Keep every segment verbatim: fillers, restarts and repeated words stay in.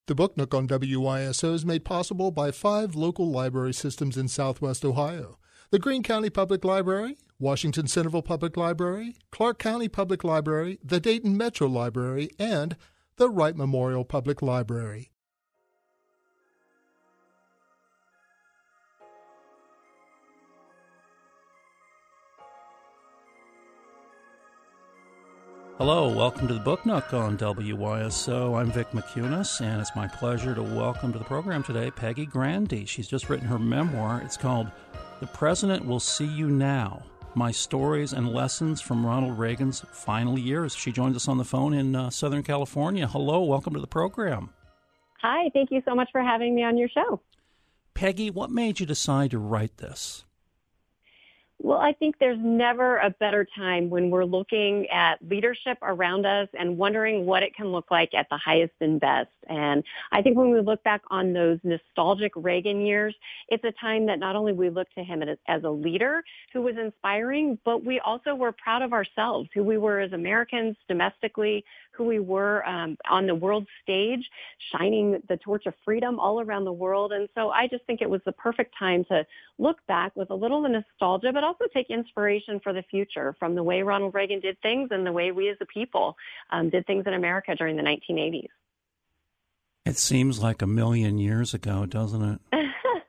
The Book Nook on W Y S O is made possible by five local library systems in Southwest Ohio: the Greene County Public Library, Washington Centerville Public Library, Clark County Public Library, the Dayton Metro Library, and the Wright Memorial Public Library. Hello, welcome to the Book Nook on W Y S O. I'm Vic McCunis, and it's my pleasure to welcome to the program today Peggy Grandy. She's just written her memoir. It's called The President Will See You Now, My Stories and Lessons from Ronald Reagan's Final Years. She joins us on the phone in uh, Southern California. Hello, welcome to the program. Hi, thank you so much for having me on your show. Peggy, what made you decide to write this? Well, I think there's never a better time when we're looking at leadership around us and wondering what it can look like at the highest and best. And I think when we look back on those nostalgic Reagan years, it's a time that not only we look to him as, as a leader who was inspiring, but we also were proud of ourselves, who we were as Americans domestically, who we were um, on the world stage, shining the torch of freedom all around the world. And so I just think it was the perfect time to look back with a little nostalgia, but also take inspiration for the future from the way Ronald Reagan did things and the way we as a people um, did things in America during the nineteen eighties. It seems like a million years ago, doesn't it?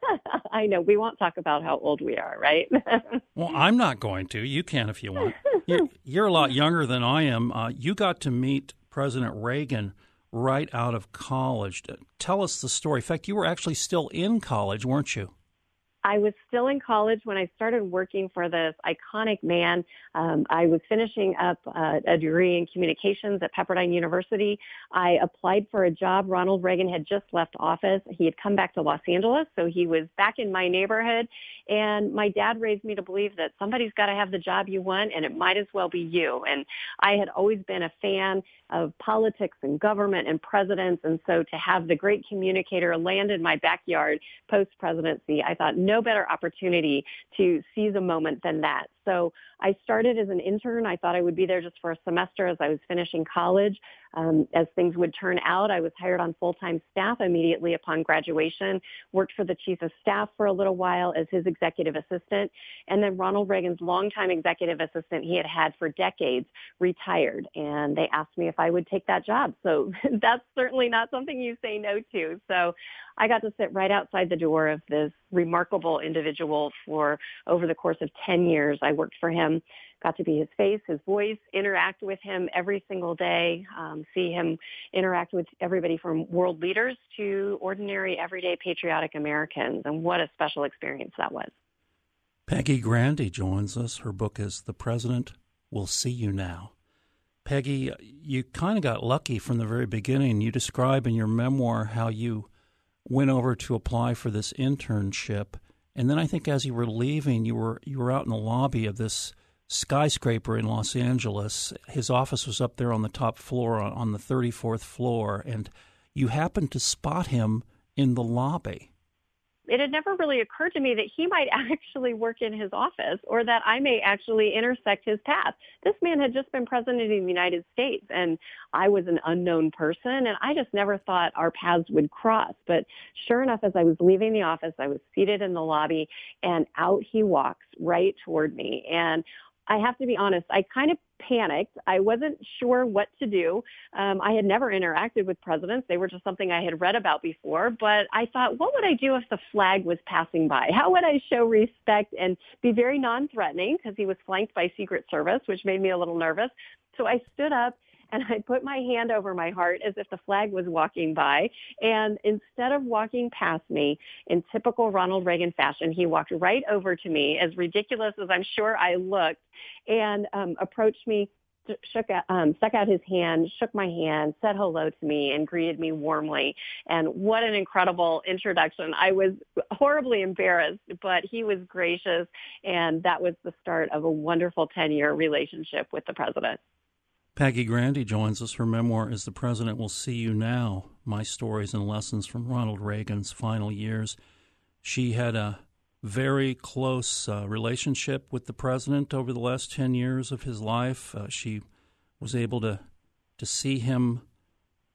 I know. We won't talk about how old we are, right? Well, I'm not going to. You can if you want. You're, you're a lot younger than I am. Uh, you got to meet President Reagan right out of college. Tell us the story. In fact, you were actually still in college, weren't you? I was still in college when I started working for this iconic man. Um, I was finishing up uh, a degree in communications at Pepperdine University. I applied for a job. Ronald Reagan had just left office. He had come back to Los Angeles, so he was back in my neighborhood. And my dad raised me to believe that somebody's got to have the job you want, and it might as well be you. And I had always been a fan of politics and government and presidents. And so to have the great communicator land in my backyard post-presidency, I thought no better opportunity to seize a moment than that. So I started as an intern. I thought I would be there just for a semester as I was finishing college. Um, as things would turn out, I was hired on full-time staff immediately upon graduation, worked for the chief of staff for a little while as his executive assistant, and then Ronald Reagan's longtime executive assistant he had had for decades retired, and they asked me if I would take that job. So that's certainly not something you say no to. So I got to sit right outside the door of this remarkable individual for over the course of ten years. I worked for him, got to be his face, his voice, interact with him every single day, um, see him interact with everybody from world leaders to ordinary, everyday, patriotic Americans. And what a special experience that was. Peggy Grandy joins us. Her book is The President Will See You Now. Peggy, you kind of got lucky from the very beginning. You describe in your memoir how you went over to apply for this internship, and then I think as you were leaving, you were you were out in the lobby of this skyscraper in Los Angeles. His office was up there on the top floor, on, on the thirty-fourth floor, and you happened to spot him in the lobby. It had never really occurred to me that he might actually work in his office or that I may actually intersect his path. This man had just been president of the United States, and I was an unknown person, and I just never thought our paths would cross. But sure enough, as I was leaving the office, I was seated in the lobby, and out he walks right toward me. And I have to be honest, I kind of panicked. I wasn't sure what to do. Um, I had never interacted with presidents. They were just something I had read about before. But I thought, what would I do if the flag was passing by? How would I show respect and be very non-threatening, because he was flanked by Secret Service, which made me a little nervous. So I stood up and I put my hand over my heart as if the flag was walking by. And instead of walking past me in typical Ronald Reagan fashion, he walked right over to me, as ridiculous as I'm sure I looked, and um, approached me, shook out, um, stuck out his hand, shook my hand, said hello to me, and greeted me warmly. And what an incredible introduction. I was horribly embarrassed, but he was gracious, and that was the start of a wonderful ten-year relationship with the president. Peggy Grandy joins us. Her memoir is The President Will See You Now, My Stories and Lessons from Ronald Reagan's Final Years. She had a very close uh, relationship with the president over the last ten years of his life. Uh, she was able to, to see him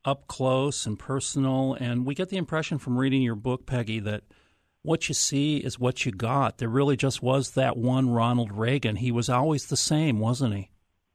up close and personal, and we get the impression from reading your book, Peggy, that what you see is what you got. There really just was that one Ronald Reagan. He was always the same, wasn't he?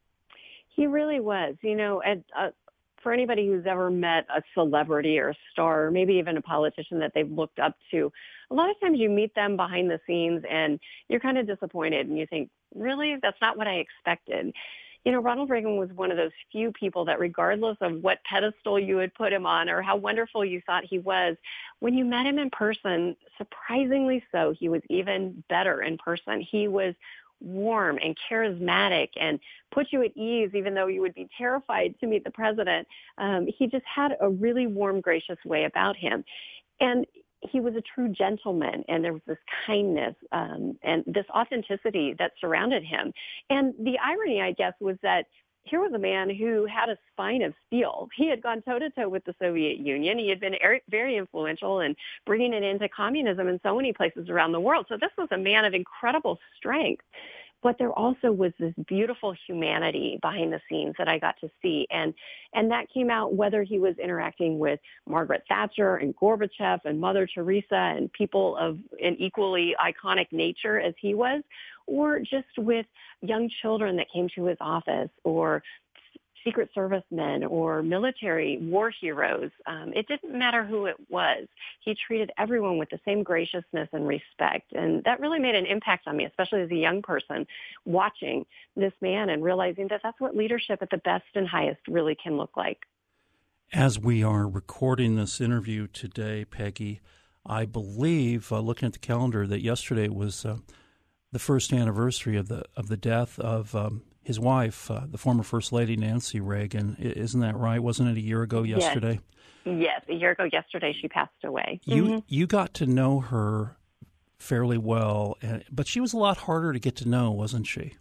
He really was. You know, and, uh, for anybody who's ever met a celebrity or a star, or maybe even a politician that they've looked up to, a lot of times you meet them behind the scenes and you're kind of disappointed and you think, really, that's not what I expected. You know, Ronald Reagan was one of those few people that regardless of what pedestal you had put him on or how wonderful you thought he was, when you met him in person, surprisingly so, he was even better in person. He was warm and charismatic and put you at ease, even though you would be terrified to meet the president. Um, he just had a really warm, gracious way about him. And he was a true gentleman, and there was this kindness um, and this authenticity that surrounded him. And the irony, I guess, was that here was a man who had a spine of steel. He had gone toe-to-toe with the Soviet Union. He had been very influential in bringing it into communism in so many places around the world. So this was a man of incredible strength. But there also was this beautiful humanity behind the scenes that I got to see. And and that came out whether he was interacting with Margaret Thatcher and Gorbachev and Mother Teresa and people of an equally iconic nature as he was, or just with young children that came to his office, or Secret Servicemen or military war heroes. Um, it didn't matter who it was. He treated everyone with the same graciousness and respect. And that really made an impact on me, especially as a young person watching this man and realizing that that's what leadership at the best and highest really can look like. As we are recording this interview today, Peggy, I believe, uh, looking at the calendar, that yesterday was uh, the first anniversary of the of the death of um, his wife, uh, the former First Lady Nancy Reagan. Isn't that right? Wasn't it a year ago yesterday? Yes, yes, a year ago yesterday she passed away. You mm-hmm. you got to know her fairly well, but she was a lot harder to get to know, wasn't she?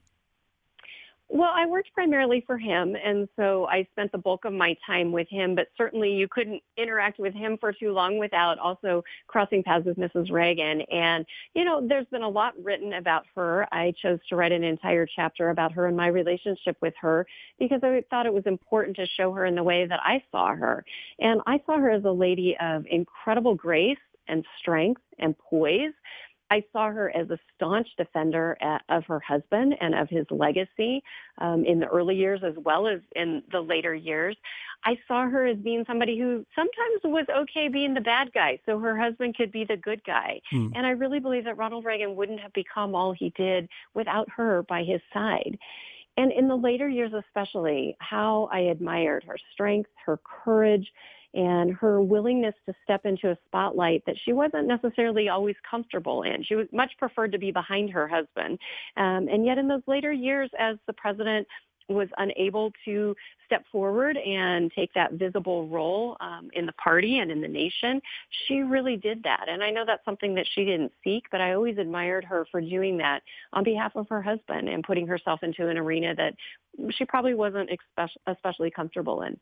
Well, I worked primarily for him, and so I spent the bulk of my time with him, but certainly you couldn't interact with him for too long without also crossing paths with Missus Reagan. And, you know, there's been a lot written about her. I chose to write an entire chapter about her and my relationship with her because I thought it was important to show her in the way that I saw her. And I saw her as a lady of incredible grace and strength and poise. I saw her as a staunch defender of her husband and of his legacy um, in the early years as well as in the later years. I saw her as being somebody who sometimes was okay being the bad guy so her husband could be the good guy. Hmm. And I really believe that Ronald Reagan wouldn't have become all he did without her by his side. And in the later years especially, how I admired her strength, her courage, and her willingness to step into a spotlight that she wasn't necessarily always comfortable in. She was much preferred to be behind her husband. Um, and yet in those later years, as the president was unable to step forward and take that visible role um, in the party and in the nation, she really did that. And I know that's something that she didn't seek, but I always admired her for doing that on behalf of her husband and putting herself into an arena that she probably wasn't especially comfortable in.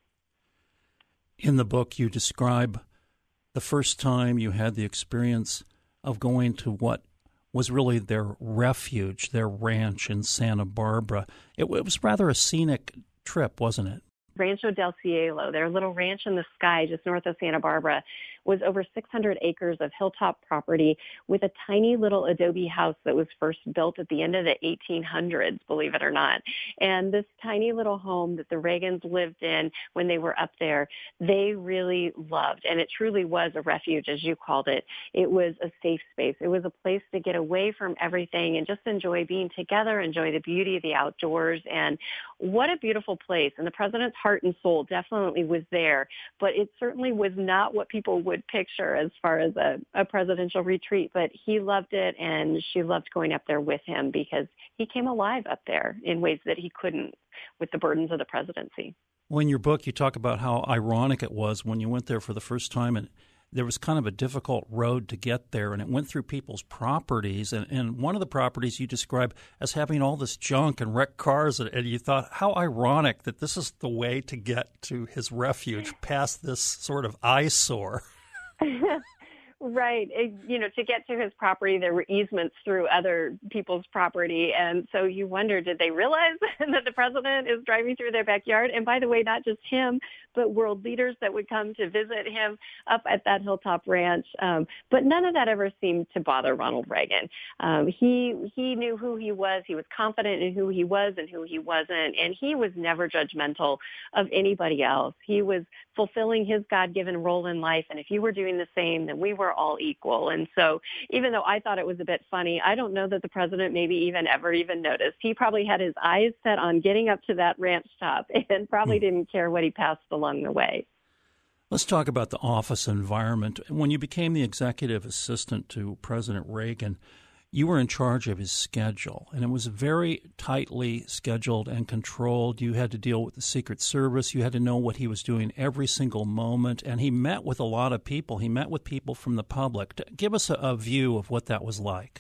In the book, you describe the first time you had the experience of going to what was really their refuge, their ranch in Santa Barbara. It, it was rather a scenic trip, wasn't it? Rancho del Cielo, their little ranch in the sky just north of Santa Barbara, was over six hundred acres of hilltop property with a tiny little adobe house that was first built at the end of the eighteen hundreds, believe it or not. And this tiny little home that the Reagans lived in when they were up there, they really loved. And it truly was a refuge, as you called it. It was a safe space. It was a place to get away from everything and just enjoy being together, enjoy the beauty of the outdoors. And what a beautiful place. And the president's heart and soul definitely was there, but it certainly was not what people would picture as far as a, a presidential retreat. But he loved it, and she loved going up there with him because he came alive up there in ways that he couldn't with the burdens of the presidency. Well, in your book, you talk about how ironic it was when you went there for the first time, and there was kind of a difficult road to get there, and it went through people's properties. And, and one of the properties you describe as having all this junk and wrecked cars, and, and you thought, how ironic that this is the way to get to his refuge, past this sort of eyesore. Right. It- you know, to get to his property, there were easements through other people's property. And so you wonder, did they realize that the president is driving through their backyard? And by the way, not just him, but world leaders that would come to visit him up at that Hilltop Ranch. Um, but none of that ever seemed to bother Ronald Reagan. Um, he, he knew who he was. He was confident in who he was and who he wasn't. And he was never judgmental of anybody else. He was fulfilling his God-given role in life. And if you were doing the same, then we were all equal. And so even though I thought it was a bit funny, I don't know that the president maybe even ever even noticed. He probably had his eyes set on getting up to that ranch top and probably didn't care what he passed along the way. Let's talk about the office environment. When you became the executive assistant to President Reagan, you were in charge of his schedule, and it was very tightly scheduled and controlled. You had to deal with the Secret Service. You had to know what he was doing every single moment, and he met with a lot of people. He met with people from the public. Give us a, a view of what that was like.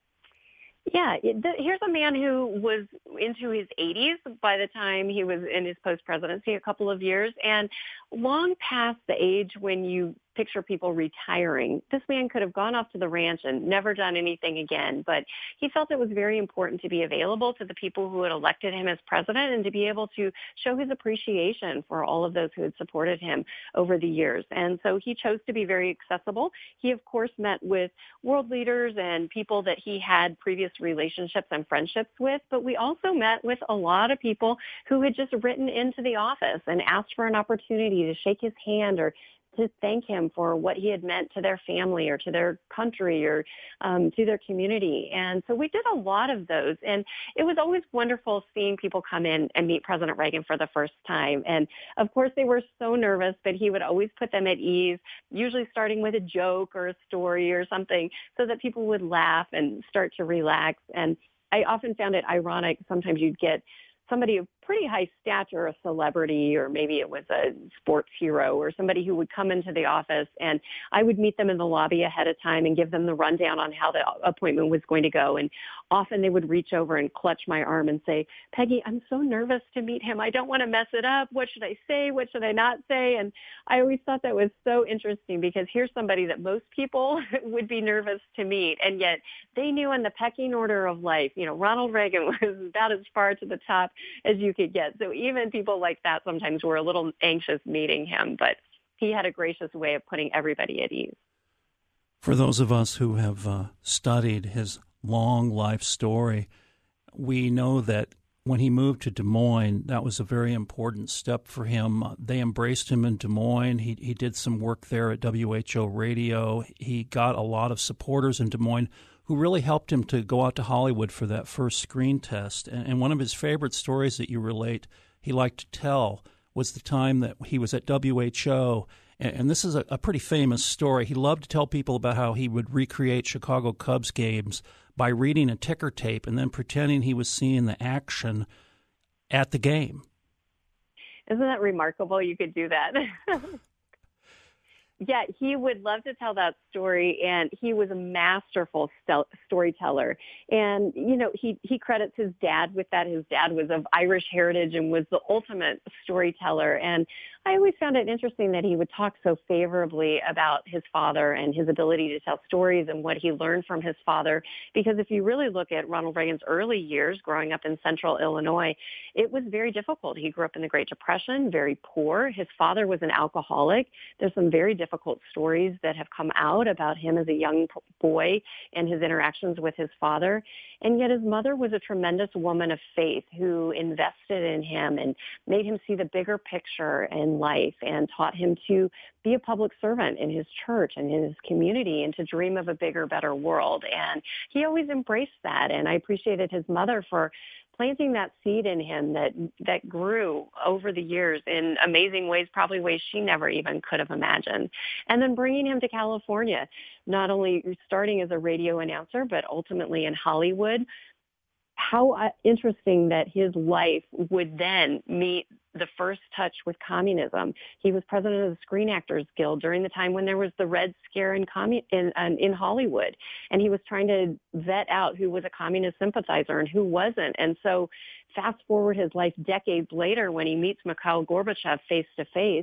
Yeah, it, the, here's a man who was into his eighties by the time he was in his post-presidency, a couple of years, and long past the age when you picture people retiring. This man could have gone off to the ranch and never done anything again, but he felt it was very important to be available to the people who had elected him as president and to be able to show his appreciation for all of those who had supported him over the years. And so he chose to be very accessible. He, of course, met with world leaders and people that he had previous relationships and friendships with, but we also met with a lot of people who had just written into the office and asked for an opportunity to shake his hand or to thank him for what he had meant to their family or to their country or um, to their community. And so we did a lot of those. And it was always wonderful seeing people come in and meet President Reagan for the first time. And of course, they were so nervous, but he would always put them at ease, usually starting with a joke or a story or something so that people would laugh and start to relax. And I often found it ironic. Sometimes you'd get somebody of pretty high stature, a celebrity, or maybe it was a sports hero or somebody who would come into the office, and I would meet them in the lobby ahead of time and give them the rundown on how the appointment was going to go. And often they would reach over and clutch my arm and say, "Peggy, I'm so nervous to meet him. I don't want to mess it up. What should I say? What should I not say?" And I always thought that was so interesting because here's somebody that most people would be nervous to meet, and yet they knew in the pecking order of life, you know, Ronald Reagan was about as far to the top as you could get. So even people like that sometimes were a little anxious meeting him, but he had a gracious way of putting everybody at ease. For those of us who have uh, studied his long life story, we know that when he moved to Des Moines, that was a very important step for him. Uh, they embraced him in Des Moines. He, he did some work there at W H O Radio. He got a lot of supporters in Des Moines who really helped him to go out to Hollywood for that first screen test. And, and one of his favorite stories that you relate, he liked to tell, was the time that he was at W H O. And, and this is a, a pretty famous story. He loved to tell people about how he would recreate Chicago Cubs games by reading a ticker tape and then pretending he was seeing the action at the game. Isn't that remarkable? You could do that. Yeah, he would love to tell that story, and he was a masterful stel- storyteller. And, you know, he, he credits his dad with that. His dad was of Irish heritage and was the ultimate storyteller. And I always found it interesting that he would talk so favorably about his father and his ability to tell stories and what he learned from his father. Because if you really look at Ronald Reagan's early years growing up in central Illinois, it was very difficult. He grew up in the Great Depression, very poor. His father was an alcoholic. There's some very difficult stories that have come out about him as a young boy and his interactions with his father. And yet his mother was a tremendous woman of faith who invested in him and made him see the bigger picture in life and taught him to be a public servant in his church and in his community and to dream of a bigger, better world. And he always embraced that. And I appreciated his mother for planting that seed in him that that grew over the years in amazing ways, probably ways she never even could have imagined. And then bringing him to California, not only starting as a radio announcer, but ultimately in Hollywood. How interesting that his life would then meet the first touch with communism. He was president of the Screen Actors Guild during the time when there was the Red Scare in, commun- in, um, in Hollywood. And he was trying to vet out who was a communist sympathizer and who wasn't. And so fast forward his life decades later when he meets Mikhail Gorbachev face to face,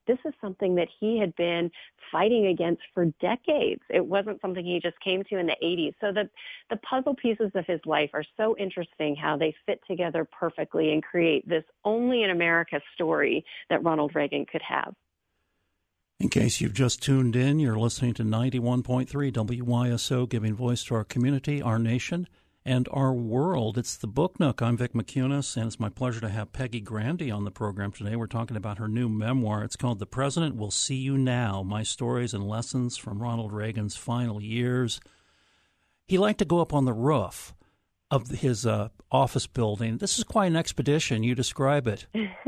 this is something that he had been fighting against for decades. It wasn't something he just came to in the eighties. So the, the puzzle pieces of his life are so interesting how they fit together perfectly and create this only in America story that Ronald Reagan could have. In case you've just tuned in, you're listening to ninety-one point three W Y S O, giving voice to our community, our nation, and our world. It's the Book Nook. I'm Vic McCunis, and it's my pleasure to have Peggy Grandy on the program today. We're talking about her new memoir. It's called The President Will See You Now, My Stories and Lessons from Ronald Reagan's Final Years. He liked to go up on the roof of his uh, office building. This is quite an expedition. You describe it.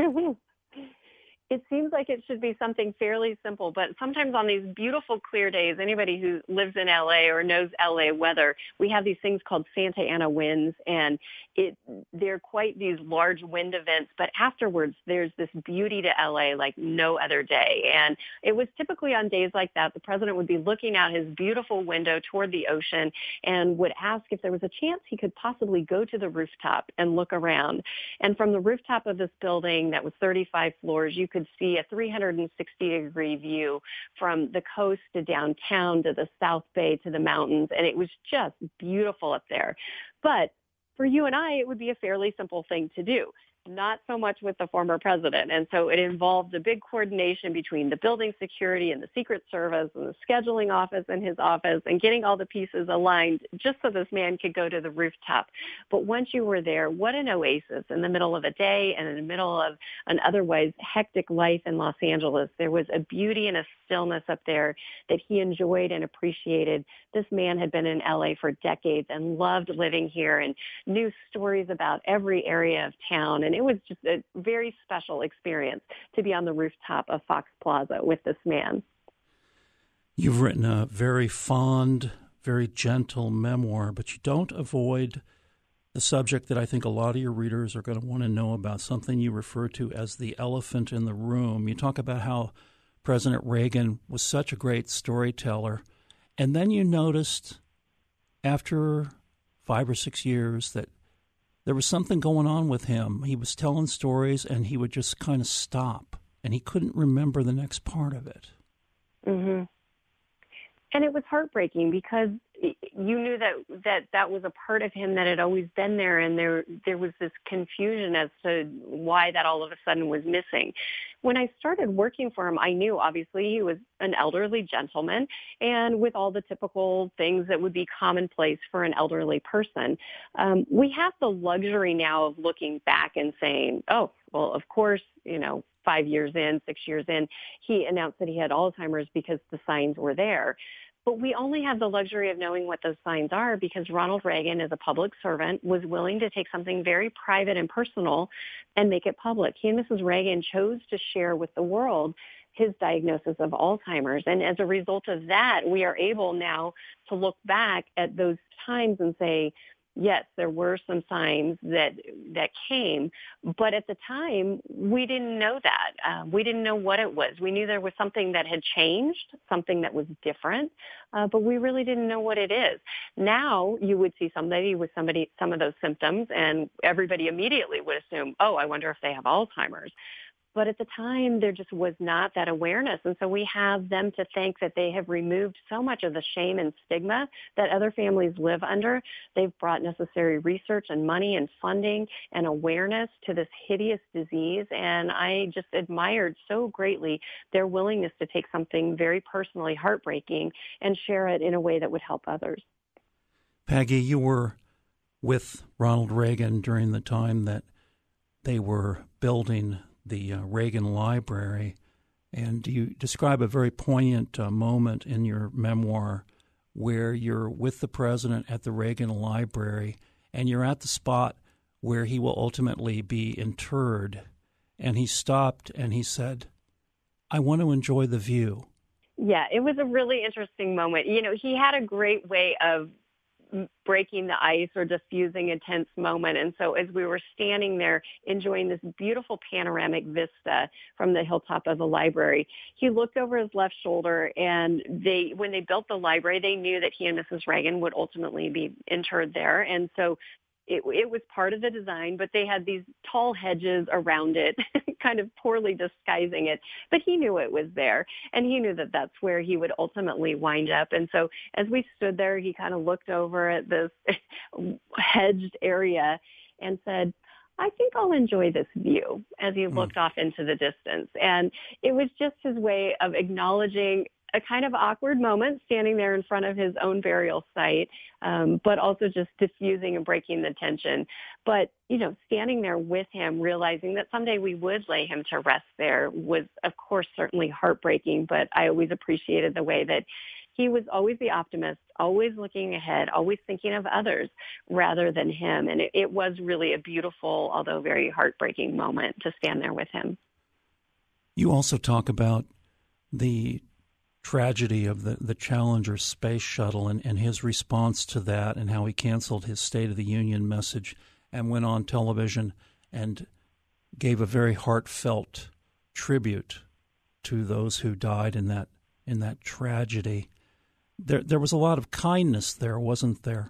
It seems like it should be something fairly simple, but sometimes on these beautiful, clear days, anybody who lives in L A or knows L A weather, we have these things called Santa Ana winds, and it they're quite these large wind events, but afterwards there's this beauty to L A like no other day. And it was typically on days like that, the president would be looking out his beautiful window toward the ocean and would ask if there was a chance he could possibly go to the rooftop and look around. And from the rooftop of this building that was thirty-five floors, you could see a three hundred sixty degree view from the coast to downtown to the South Bay to the mountains. And it was just beautiful up there. But for you and I, it would be a fairly simple thing to do. Not so much with the former president. And so it involved a big coordination between the building security and the Secret Service and the scheduling office and his office and getting all the pieces aligned just so this man could go to the rooftop. But once you were there, what an oasis in the middle of a day and in the middle of an otherwise hectic life in Los Angeles. There was a beauty and a stillness up there that he enjoyed and appreciated. This man had been in L A for decades and loved living here and knew stories about every area of town. And it was just a very special experience to be on the rooftop of Fox Plaza with this man. You've written a very fond, very gentle memoir, but you don't avoid the subject that I think a lot of your readers are going to want to know about, something you refer to as the elephant in the room. You talk about how President Reagan was such a great storyteller, and then you noticed after five or six years that there was something going on with him. He was telling stories, and he would just kind of stop, and he couldn't remember the next part of it. Mm-hmm. And it was heartbreaking because you knew that, that that was a part of him that had always been there, and there there was this confusion as to why that all of a sudden was missing. When I started working for him, I knew obviously he was an elderly gentleman and with all the typical things that would be commonplace for an elderly person. Um, we have the luxury now of looking back and saying, oh, well, of course, you know, five years in, six years in, he announced that he had Alzheimer's because the signs were there. But we only have the luxury of knowing what those signs are because Ronald Reagan, as a public servant, was willing to take something very private and personal and make it public. He and Missus Reagan chose to share with the world his diagnosis of Alzheimer's. And as a result of that, we are able now to look back at those times and say, yes, there were some signs that that came, but at the time, we didn't know that. Uh, we didn't know what it was. We knew there was something that had changed, something that was different, uh, but we really didn't know what it is. Now, you would see somebody with somebody some of those symptoms, and everybody immediately would assume, oh, I wonder if they have Alzheimer's. But at the time, there just was not that awareness. And so we have them to thank that they have removed so much of the shame and stigma that other families live under. They've brought necessary research and money and funding and awareness to this hideous disease. And I just admired so greatly their willingness to take something very personally heartbreaking and share it in a way that would help others. Peggy, you were with Ronald Reagan during the time that they were building the uh, Reagan Library, and you describe a very poignant uh, moment in your memoir where you're with the president at the Reagan Library, and you're at the spot where he will ultimately be interred, and he stopped and he said, I want to enjoy the view. Yeah, it was a really interesting moment. You know, he had a great way of breaking the ice or diffusing a tense moment. And so as we were standing there enjoying this beautiful panoramic vista from the hilltop of the library, he looked over his left shoulder, and they, when they built the library, they knew that he and Missus Reagan would ultimately be interred there. And so it, it was part of the design, but they had these tall hedges around it, kind of poorly disguising it. But he knew it was there, and he knew that that's where he would ultimately wind up. And so as we stood there, he kind of looked over at this hedged area and said, I think I'll enjoy this view, as he looked mm. off into the distance. And it was just his way of acknowledging a kind of awkward moment standing there in front of his own burial site, um, but also just diffusing and breaking the tension. But, you know, standing there with him, realizing that someday we would lay him to rest there was, of course, certainly heartbreaking. But I always appreciated the way that he was always the optimist, always looking ahead, always thinking of others rather than him. And it, it was really a beautiful, although very heartbreaking moment to stand there with him. You also talk about the tragedy of the, the Challenger space shuttle and, and his response to that, and how he canceled his State of the Union message and went on television and gave a very heartfelt tribute to those who died in that in that tragedy. There there was a lot of kindness there, wasn't there?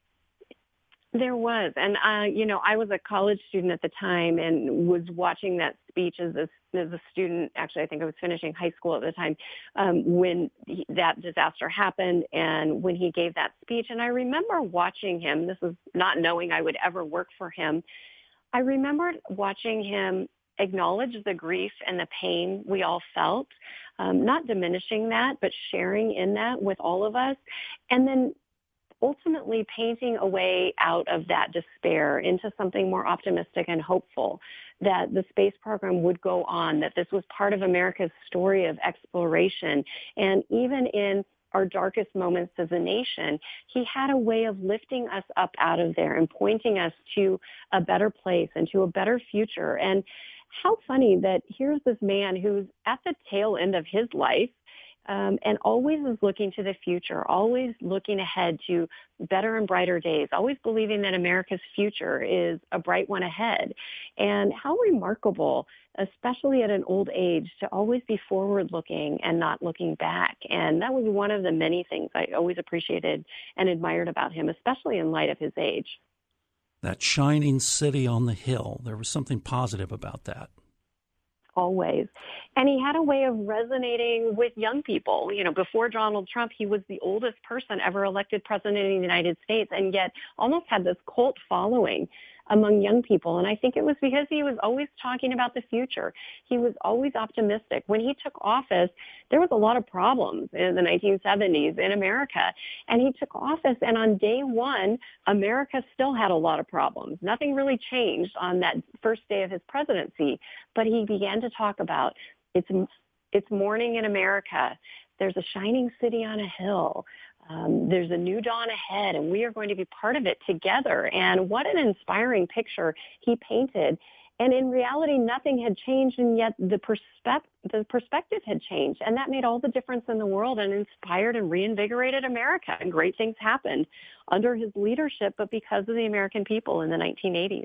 There was. And, uh, you know, I was a college student at the time and was watching that speech as a, as a student. Actually, I think I was finishing high school at the time um, when he, that disaster happened and when he gave that speech. And I remember watching him. This was not knowing I would ever work for him. I remembered watching him acknowledge the grief and the pain we all felt, um, not diminishing that, but sharing in that with all of us. And then ultimately painting a way out of that despair into something more optimistic and hopeful, that the space program would go on, that this was part of America's story of exploration. And even in our darkest moments as a nation, he had a way of lifting us up out of there and pointing us to a better place and to a better future. And how funny that here's this man who's at the tail end of his life, Um, and always is looking to the future, always looking ahead to better and brighter days, always believing that America's future is a bright one ahead. And how remarkable, especially at an old age, to always be forward looking and not looking back. And that was one of the many things I always appreciated and admired about him, especially in light of his age. That shining city on the hill, there was something positive about that. Always. And he had a way of resonating with young people. You know, before Donald Trump, he was the oldest person ever elected president of the United States, and yet almost had this cult following among young people. And I think it was because he was always talking about the future. He was always optimistic. When he took office, there was a lot of problems in the nineteen seventies in America. And he took office, and on day one, America still had a lot of problems. Nothing really changed on that first day of his presidency. But he began to talk about it's, it's morning in America. There's a shining city on a hill. Um, there's a new dawn ahead, and we are going to be part of it together. And what an inspiring picture he painted. And in reality, nothing had changed, and yet the, perspe- the perspective had changed. And that made all the difference in the world and inspired and reinvigorated America. And great things happened under his leadership, but because of the American people in the nineteen eighties.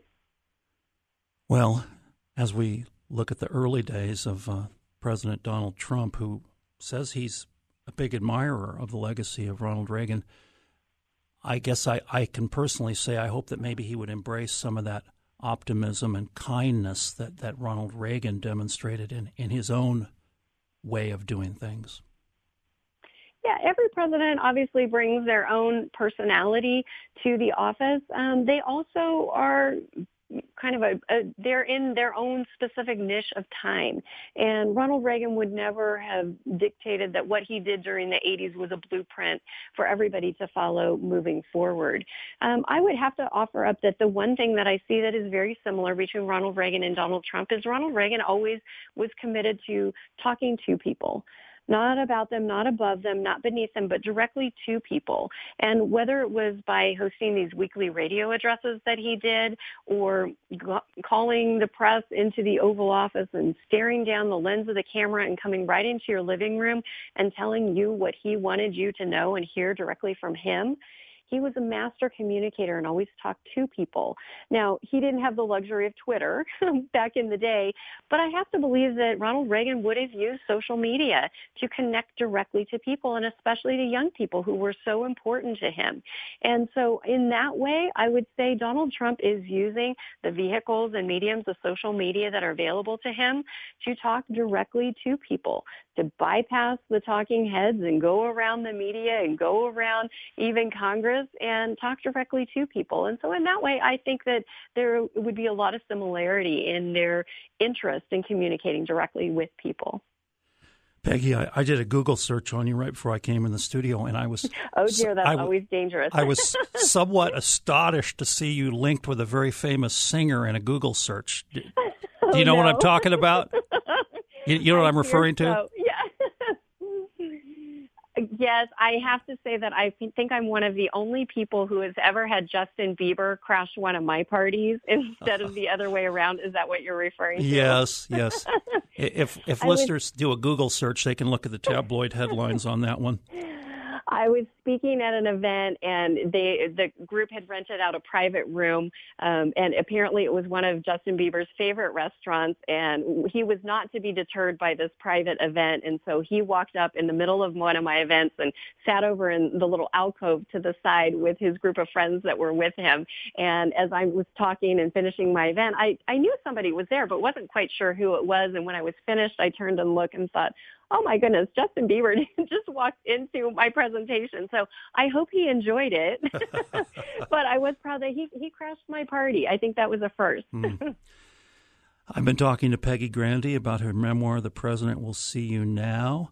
Well, as we look at the early days of uh, President Donald Trump, who says he's a big admirer of the legacy of Ronald Reagan, I guess I, I can personally say I hope that maybe he would embrace some of that optimism and kindness that, that Ronald Reagan demonstrated in, in his own way of doing things. Yeah, every president obviously brings their own personality to the office. Um, they also are kind of a, a, they're in their own specific niche of time. And Ronald Reagan would never have dictated that what he did during the eighties was a blueprint for everybody to follow moving forward. Um, I would have to offer up that the one thing that I see that is very similar between Ronald Reagan and Donald Trump is Ronald Reagan always was committed to talking to people. Not about them, not above them, not beneath them, but directly to people. And whether it was by hosting these weekly radio addresses that he did, or g- calling the press into the Oval Office and staring down the lens of the camera and coming right into your living room and telling you what he wanted you to know and hear directly from him, he was a master communicator and always talked to people. Now, he didn't have the luxury of Twitter back in the day, but I have to believe that Ronald Reagan would have used social media to connect directly to people, and especially to young people who were so important to him. And so in that way, I would say Donald Trump is using the vehicles and mediums of social media that are available to him to talk directly to people, to bypass the talking heads and go around the media and go around even Congress and talk directly to people. And so in that way, I think that there would be a lot of similarity in their interest in communicating directly with people. Peggy, I, I did a Google search on you right before I came in the studio, and I was oh dear, that's I, always dangerous. I was somewhat astonished to see you linked with a very famous singer in a Google search. Do, oh, do you know no. what I'm talking about? You, you know what I'm referring to? So. Yeah. Yes, I have to say that I think I'm one of the only people who has ever had Justin Bieber crash one of my parties instead of the other way around. Is that what you're referring to? Yes, yes. If if I listeners was, do a Google search, they can look at the tabloid headlines on that one. I was speaking at an event, and they the group had rented out a private room, um, and apparently it was one of Justin Bieber's favorite restaurants, and he was not to be deterred by this private event, and so he walked up in the middle of one of my events and sat over in the little alcove to the side with his group of friends that were with him. And as I was talking and finishing my event, I, I knew somebody was there, but wasn't quite sure who it was, and when I was finished, I turned and looked and thought, oh my goodness, Justin Bieber just walked into my presentation. So I hope he enjoyed it. But I was proud that he, he crashed my party. I think that was a first. mm. I've been talking to Peggy Grandy about her memoir, The President Will See You Now.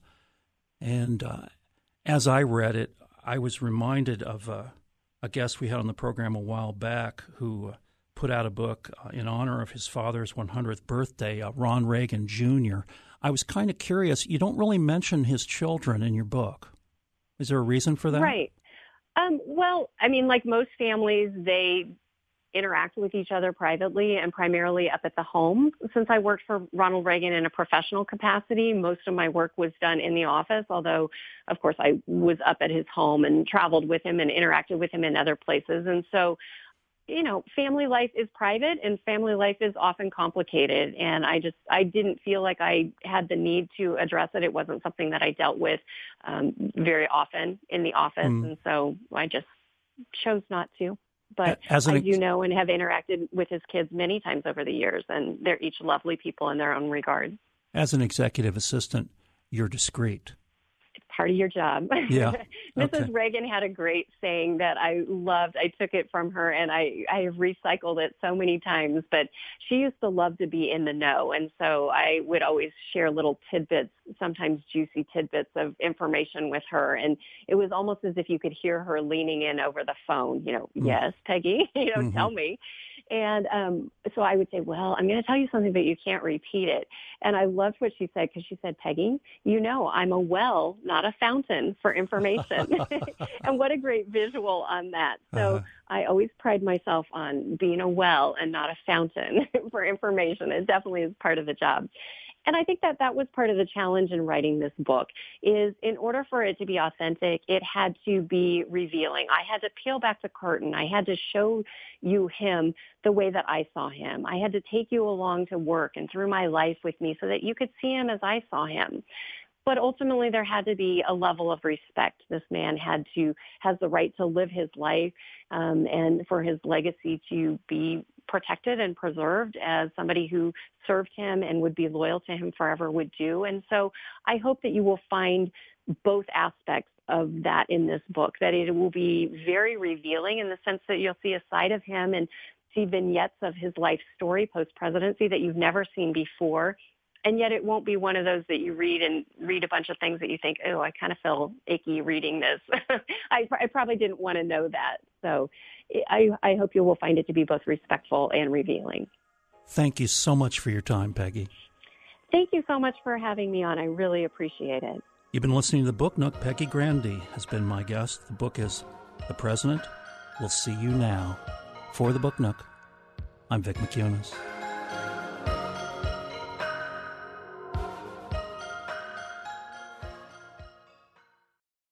And uh, as I read it, I was reminded of uh, a guest we had on the program a while back who uh, put out a book uh, in honor of his father's one hundredth birthday, uh, Ron Reagan Junior I was kind of curious. You don't really mention his children in your book. Is there a reason for that? Right. Um, well, I mean, like most families, they interact with each other privately and primarily up at the home. Since I worked for Ronald Reagan in a professional capacity, most of my work was done in the office, although, of course, I was up at his home and traveled with him and interacted with him in other places. And so, you know, family life is private and family life is often complicated. And I just, I didn't feel like I had the need to address it. It wasn't something that I dealt with um, very often in the office. Mm. And so I just chose not to. But As an, I do know and have interacted with his kids many times over the years, and they're each lovely people in their own regard. As an executive assistant, you're discreet. Part of your job. Yeah. Missus Okay. Reagan had a great saying that I loved. I took it from her, and I, I have recycled it so many times, but she used to love to be in the know. And so I would always share little tidbits, sometimes juicy tidbits of information with her. And it was almost as if you could hear her leaning in over the phone, you know, mm. yes, Peggy, you know, mm-hmm. tell me. And um, so I would say, well, I'm going to tell you something, but you can't repeat it. And I loved what she said, because she said, Peggy, you know, I'm a well, not a fountain for information. And what a great visual on that. So uh-huh. I always pride myself on being a well and not a fountain for information. It definitely is part of the job. And I think that that was part of the challenge in writing this book, is in order for it to be authentic, it had to be revealing. I had to peel back the curtain. I had to show you him the way that I saw him. I had to take you along to work and through my life with me so that you could see him as I saw him. But ultimately, there had to be a level of respect. This man had to, has the right to live his life um, and for his legacy to be protected and preserved as somebody who served him and would be loyal to him forever would do. And so I hope that you will find both aspects of that in this book, that it will be very revealing in the sense that you'll see a side of him and see vignettes of his life story post-presidency that you've never seen before. And yet it won't be one of those that you read and read a bunch of things that you think, oh, I kind of feel icky reading this. I, I probably didn't want to know that. So I, I hope you will find it to be both respectful and revealing. Thank you so much for your time, Peggy. Thank you so much for having me on. I really appreciate it. You've been listening to The Book Nook. Peggy Grandy has been my guest. The book is The President Will See You Now. For The Book Nook, I'm Vic McCunas.